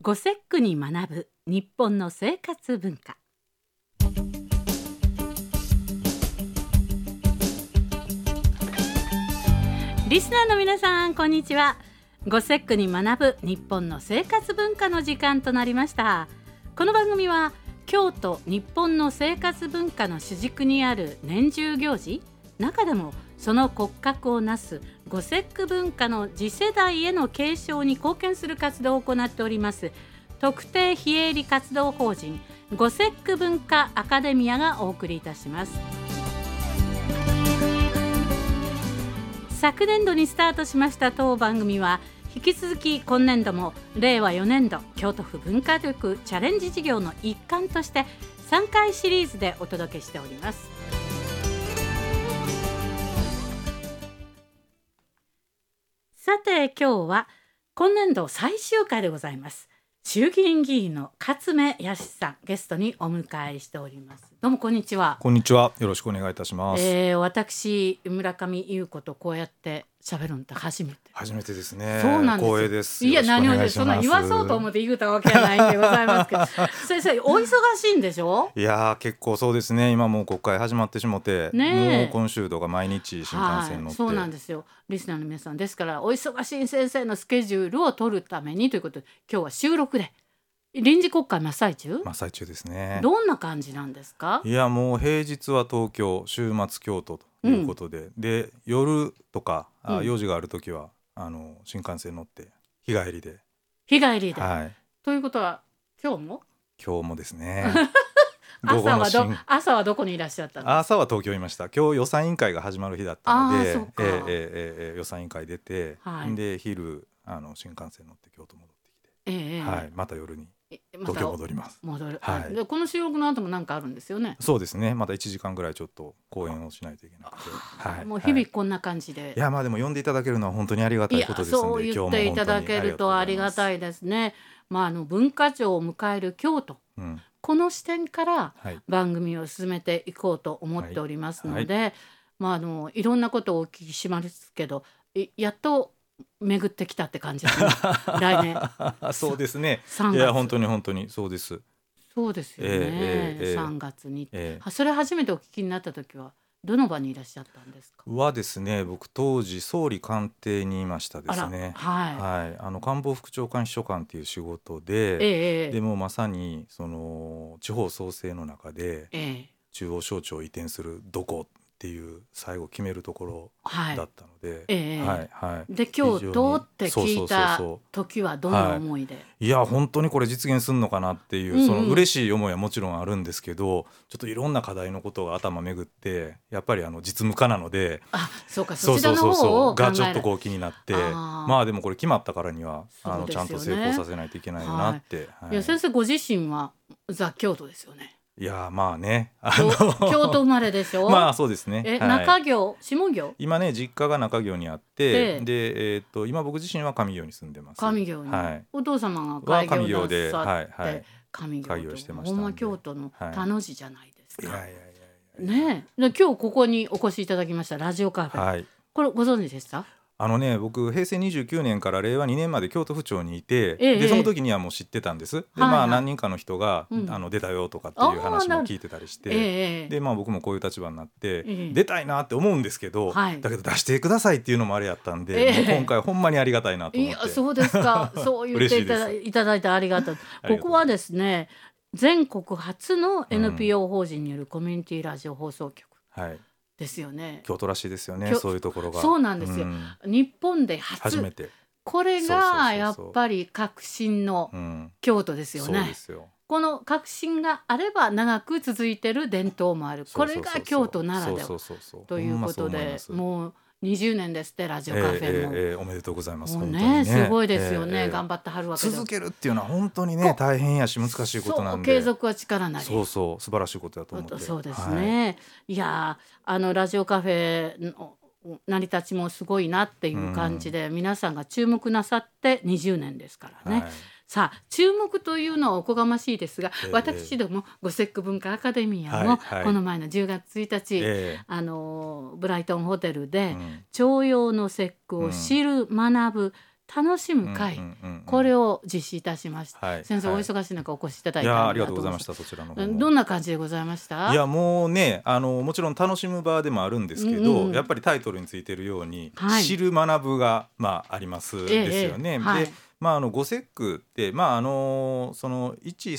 ゴセックに学ぶ日本の生活文化。リスナーの皆さん、こんにちは。ゴセックに学ぶ日本の生活文化の時間となりました。この番組は京都日本の生活文化の主軸にある年中行事、中でもその骨格をなすゴセック文化の次世代への継承に貢献する活動を行っております特定非営利活動法人ゴセック文化アカデミアがお送りいたします。昨年度にスタートしました当番組は引き続き今年度も令和4年度京都府文化力チャレンジ事業の一環として3回シリーズでお届けしております。さて今日は今年度最終回でございます。衆議院議員の勝目康さんゲストにお迎えしております。どうもこんにちは。 こんにちは、よろしくお願いいたします。 私村上優子とこうやって喋るのって初めてですね。 そうなんです。 光栄です。 いや何をそんな言わそうと思って言うたわけじゃないんでございますけど先生お忙しいんでしょ。 いや結構そうですね。今もう国会始まってしもて、もう今週とか毎日新幹線乗って、 そうなんですよ。リスナーの皆さん、ですからお忙しい先生のスケジュールを取るためにということで今日は収録で臨時国会真っ最中ですね。 どんな感じなんですか。 いやもう平日は東京、週末京都ということで、で夜とか用事があるときは新幹線乗って日帰りで、はい、 ということは今日もですね朝はどこにいらっしゃったんですか。 朝は東京いました。今日予算委員会が始まる日だったので、予算委員会出て、で昼新幹線乗って京都戻ってきて、また夜に東京戻ります。 でこの収録の後も何かあるんですよね。 そうですね。また1時間ぐらいちょっと講演をしないといけなくて、 もう日々こんな感じで、 いやでも呼んでいただけるのは本当にありがたいことですので、 そう言っていただけるとありがたいですね。文化庁を迎える京都、この視点から番組を進めていこうと思っておりますので、いろんなことをお聞きしますけど、やっと巡ってきたって感じですね来年そうですね。 3月、 いや本当にそうです。 そうですよね、3月に、それ初めてお聞きになった時はどの場にいらっしゃったんですか。 はですね、僕当時総理官邸にいましたですね。官房副長官秘書官っていう仕事で、でもまさにその地方創生の中で、中央省庁移転するどこっていう最後決めるところだったので、 で京都って聞いた時はどんな思いで。 いや本当にこれ実現するのかなっていう、その嬉しい思いはもちろんあるんですけど、ちょっといろんな課題のことが頭巡って、やっぱり実務家なので、 そちらの方をがちょっとこう気になって、でもこれ決まったからにはちゃんと成功させないといけないなって、 いや先生ご自身はザ・京都ですよね。 いや京都生まれでしょそうですね。 中京下京、 今ね実家が中京にあって、で今僕自身は上京に住んでます。 上京に、お父様が開業で上京してました。ほんま京都の田の字じゃないですか。ねえ、今日ここにお越しいただきましたラジオカフェ、これご存知でした？ 僕平成29年から令和2年まで京都府庁にいて、でその時にはもう知ってたんです。で何人かの人が、出たよとかっていう話も聞いてたりして、で僕もこういう立場になって、出たいなって思うんですけど、だけど出してくださいっていうのもあれやったんで、もう今回ほんまにありがたいなと思って。 いやそうですかそう言っていただいてありがたいここはですね、全国初の NPO 法人によるコミュニティラジオ放送局、ですよね。 京都らしいですよね、そういうところが。 そうなんですよ、日本で初めて。これがやっぱり革新の京都ですよね。そうですよ。この革新があれば長く続いてる伝統もある。これが京都ならではということで、もう20年ですってラジオカフェも、 おめでとうございます。 もうねすごいですよね、頑張ってはるわけで。 続けるっていうのは本当にね大変やし難しいことなんで、 継続は力なり。 素晴らしいことだと思って。 そうですね、いやラジオカフェの成り立ちもすごいなっていう感じで、皆さんが注目なさって20年ですからね。さあ注目というのはおこがましいですが、私どもゴセック文化アカデミアもこの前の10月1日、ブライトンホテルで、重陽の節句を知る学ぶ楽しむ会、これを実施いたしました、先生、お忙しい中お越しいただいてありがとうございました。そちらの方もどんな感じでございました？ いやもうねもちろん楽しむ場でもあるんですけど、やっぱりタイトルについているように、知る学ぶが、ありますですよね。でゴセックって、その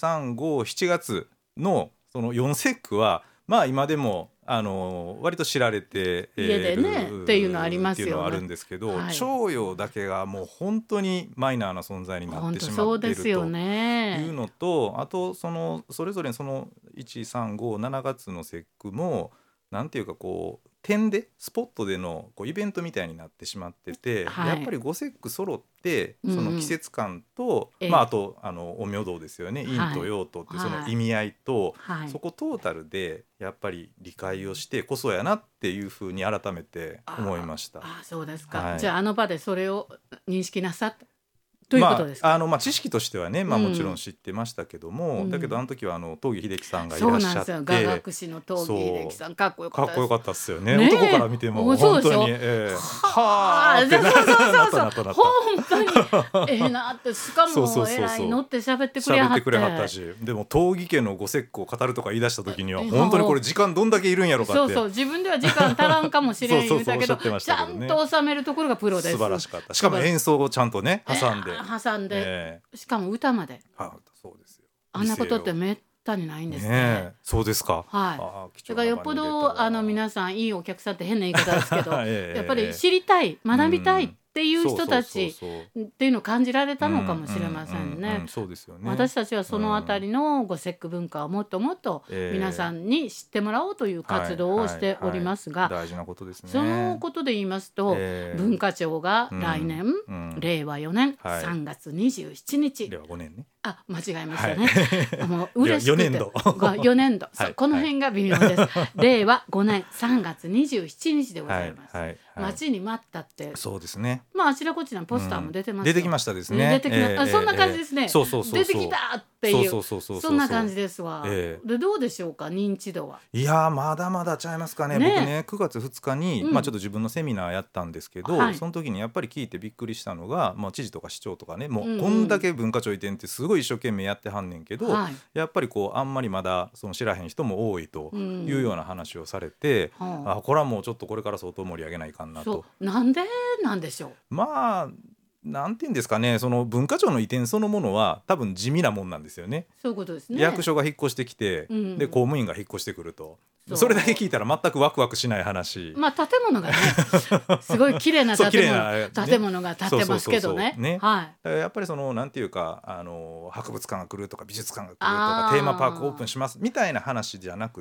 1、3、5、7月のその4節句は今でも割と知られて家でねっていうのありますよね。っていうのはあるんですけど、徴用だけがもう本当にマイナーな存在になってしまっているというのと、あとそれぞれその1、3、5、7月の節句もなんていうかこう点でスポットでのイベントみたいになってしまってて、やっぱり5節句揃ってその季節感と、あと陰陽道ですよね、陰と陽とってその意味合いと、そこトータルでやっぱり理解をしてこそやなっていうふうに改めて思いました。 そうですか、じゃあ場でそれを認識なさったということですか？ 知識としてはね、もちろん知ってましたけども、だけどあの時は東儀秀樹さんがいらっしゃって、そうなんですよ、 雅楽師の東儀秀樹さんかっこよかったです。 かっこよかったですよね。男から見ても本当にはあってな本当になって、しかも偉いのって喋ってくれはったし、でも東儀家のご節句を語るとか言い出した時には本当にこれ時間どんだけいるんやろかって、 自分では時間足らんかもしれん言うたけどちゃんと収めるところがプロです。 素晴らしかった。しかも演奏をちゃんとね挟んで、しかも歌まで。 そうですよ。 あんなことってめったにないんですね。 そうですか。 だからよっぽど皆さんいいお客さんって変な言い方ですけどやっぱり知りたい、学びたいっていう人たちっていうのを感じられたのかもしれませんね。私たちはそのあたりのゴセック文化をもっともっと皆さんに知ってもらおうという活動をしておりますが、 大事なことですね。 そのことで言いますと、文化庁が来年、令和4年3月27日、 令和5年ね、 間違えましたねもう嬉しくて4年度この辺が微妙です令和5年3月27日でございます。待ちに待ったって、 そうですね。 あちらこちらのポスターも出てますよ。 出てきましたですね。 そんな感じですね。出てきたっていうそんな感じですわ。でどうでしょうか、認知度は。 いやまだまだちゃいますかね。僕ね9月2日にちょっと自分のセミナーやったんですけど、その時にやっぱり聞いてびっくりしたのが、知事とか市長とかね、もうこんだけ文化庁移転ってすごい一生懸命やってはんねんけど、やっぱりあんまりまだ知らへん人も多いというような話をされて、これはもうちょっとこれから相当盛り上げないかんなと。 なんでなんでしょう。 なんていうんですかね、その文化庁の移転そのものは多分地味なもんなんですよね。 そういうことですね。 役所が引っ越してきて、で公務員が引っ越してくると、それだけ聞いたら全くワクワクしない話。 建物がねすごい綺麗な建物が建ってますけどね。 やっぱりなんていうか博物館が来るとか美術館が来るとかテーマパークオープンしますみたいな話じゃなくって、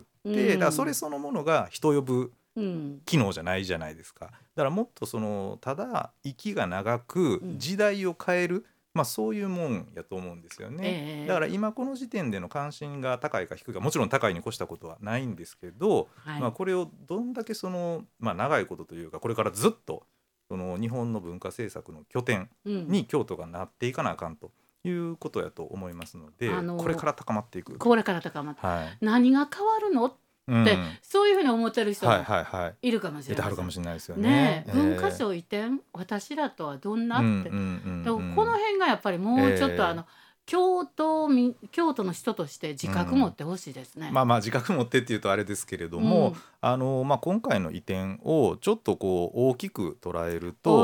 だからそれそのものが人呼ぶ機能じゃないじゃないですか。だからもっとただ息が長く時代を変える、そういうもんやと思うんですよね。だから今この時点での関心が高いか低いか、もちろん高いに越したことはないんですけど、これをどんだけ長いことというかこれからずっと日本の文化政策の拠点に京都がなっていかなあかんということやと思いますので、これから高まっていく。 これから高まって、何が変わるのってそういうふうに思ってる人もいるかもしれない。 かもしれないですよね。 文化庁移転、私らとはどんなって、この辺がやっぱりもうちょっと京都の人として自覚持ってほしいですね。 自覚持ってっていうとあれですけれども、今回の移転をちょっと大きく捉えると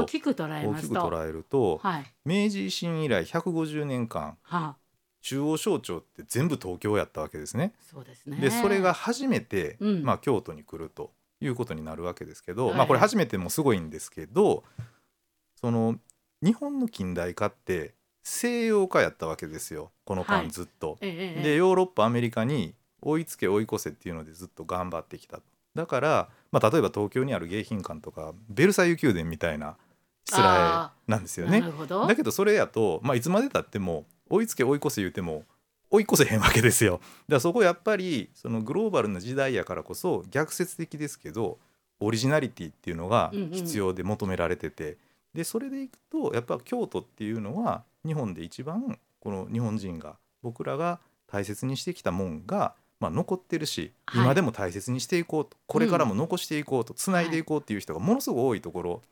明治維新以来150年間、中央省庁って全部東京やったわけですね。 そうですね。 でそれが初めて、京都に来るということになるわけですけど、これ初めてもすごいんですけど、日本の近代化って西洋化やったわけですよ、この間ずっと。でヨーロッパアメリカに追いつけ追い越せっていうのでずっと頑張ってきた。だから、例えば東京にある迎賓館とかベルサイユ宮殿みたいなしつらえなんですよね。だけどそれやと、いつまでたっても追いつけ追い越せ言うても追い越せへんわけですよ。だからそこやっぱりグローバルな時代やからこそ逆説的ですけどオリジナリティっていうのが必要で求められてて、でそれでいくとやっぱ京都っていうのは日本で一番この日本人が僕らが大切にしてきたもんが、残ってるし、今でも大切にしていこうと、これからも残していこうと、つないでいこうっていう人がものすごく多いところ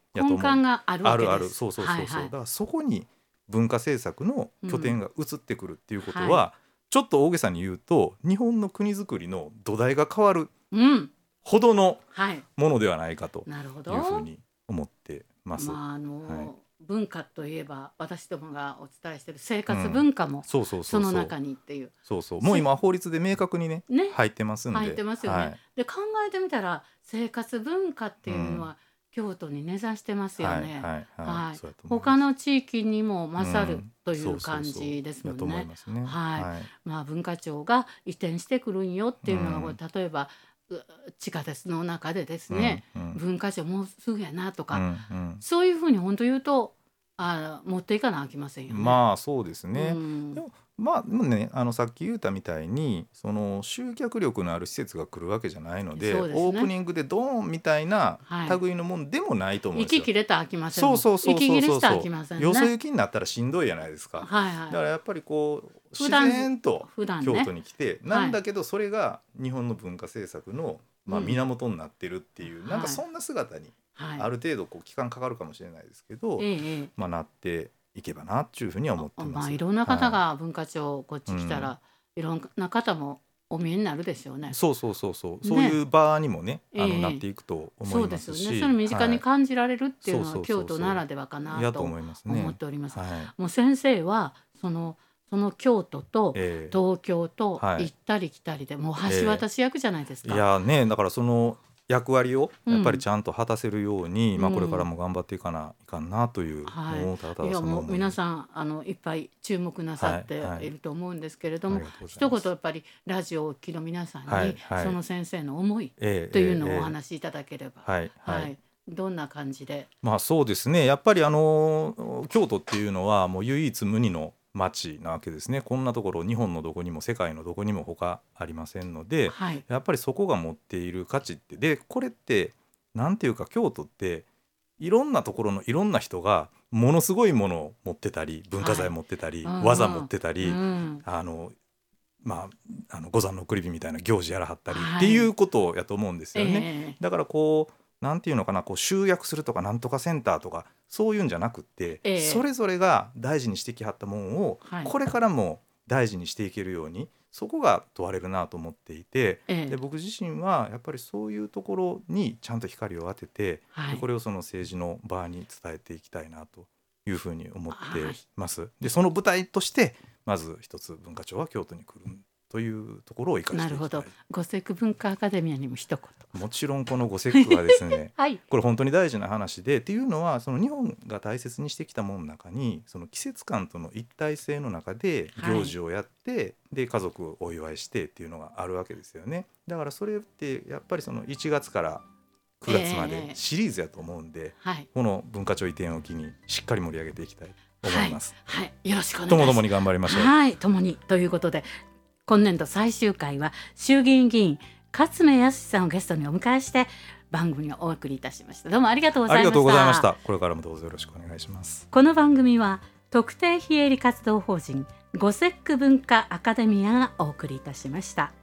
やと思う。 根幹があるわけです。 あるそうそうそうそう、だからそこに文化政策の拠点が移ってくるっていうことは、ちょっと大げさに言うと日本の国づくりの土台が変わるほどのものではないかというふうに思ってます。 文化といえば私どもがお伝えしている生活文化もその中にっていう、 もう今法律で明確にね入ってますんで。 入ってますよね。で考えてみたら生活文化っていうのは京都に根ざしてますよね。他の地域にも勝るという感じですもんね。文化庁が移転してくるんよっていうのが、例えば地下鉄の中でですね、文化庁もうすぐやなとか、そういうふうに本当言うと持っていかなあきませんよね。 まあそうですね。でもね、さっき言ったみたいにその集客力のある施設が来るわけじゃないので、オープニングでドーンみたいな類のもんでもないと思うんですよ。 息切れたら飽きませんもん。息切れしたら飽きませんね。 よそ行きになったらしんどいじゃないですか。だからやっぱりこう自然と京都に来て、なんだけどそれが日本の文化政策の源になってるっていう、なんかそんな姿にある程度期間かかるかもしれないですけど、なっていけばなっていうふうには思ってます。 いろんな方が文化庁こっち来たら、いろんな方もお見えになるでしょうね。 そういう場にもねなっていくと思いますし、 そうですよね。それ身近に感じられるっていうのは京都ならではかなと思っております。もう先生はその京都と東京と行ったり来たりでもう橋渡し役じゃないですか。 いやね、だからその役割をやっぱりちゃんと果たせるように、これからも頑張っていかないかんなというのをただただその思い。 皆さんいっぱい注目なさっていると思うんですけれども、一言やっぱりラジオをお聞きの皆さんに、その先生の思いというのをお話しいただければ。どんな感じで。 そうですね、やっぱり京都っていうのはもう唯一無二の町なわけですね。こんなところ日本のどこにも世界のどこにも他ありませんので、やっぱりそこが持っている価値ってで、これってなんていうか、京都っていろんなところのいろんな人がものすごいものを持ってたり、文化財持ってたり、技持ってたり、五山の送り火みたいな行事やらはったりっていうことやと思うんですよね。だからなんていうのかな、集約するとかなんとかセンターとかそういうんじゃなくって、それぞれが大事にしてきはったものを、これからも大事にしていけるように、そこが問われるなと思っていて、で僕自身はやっぱりそういうところにちゃんと光を当てて、これをその政治の場に伝えていきたいなというふうに思ってます。でその舞台としてまず一つ文化庁は京都に来るというところを生かしていきたい。 なるほど。五節句文化アカデミアにも一言。 もちろんこの五節句はですね、これ本当に大事な話で、っていうのはその日本が大切にしてきたものの中に、その季節感との一体性の中で行事をやって、で家族をお祝いしてっていうのがあるわけですよね。だからそれってやっぱりその1月から9月までシリーズやと思うんで、この文化庁移転を機にしっかり盛り上げていきたいと思います。 よろしくお願いします。 ともどもに頑張りましょう。 共にということで、今年度最終回は衆議院議員勝目康さんをゲストにお迎えして番組をお送りいたしました。どうもありがとうございました。 ありがとうございました。これからもどうぞよろしくお願いします。 この番組は特定非営利活動法人五節句文化アカデミアがお送りいたしました。